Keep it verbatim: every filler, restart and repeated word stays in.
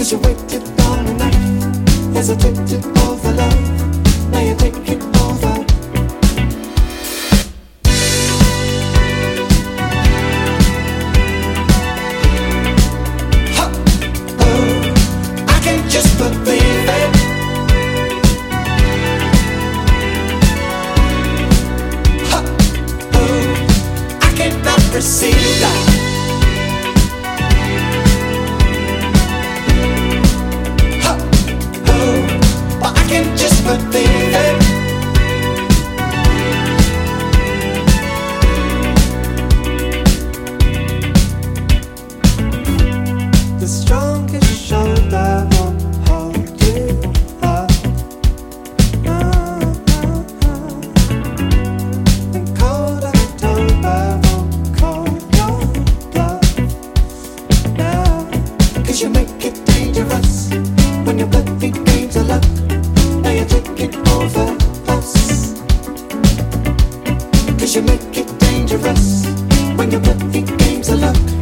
you waited long enough, hesitated over love, now you take it over. Ha! Oh, I can't just believe it. Ha! Oh, I cannot receive that. Just believe it. The strongest shoulder won't hold you up. No, no, no. And cold October won't call your bluff. No, 'cause you make it dangerous when you play the games of luck. Now you take it over us, 'cause you make it dangerous when you play the games of luck.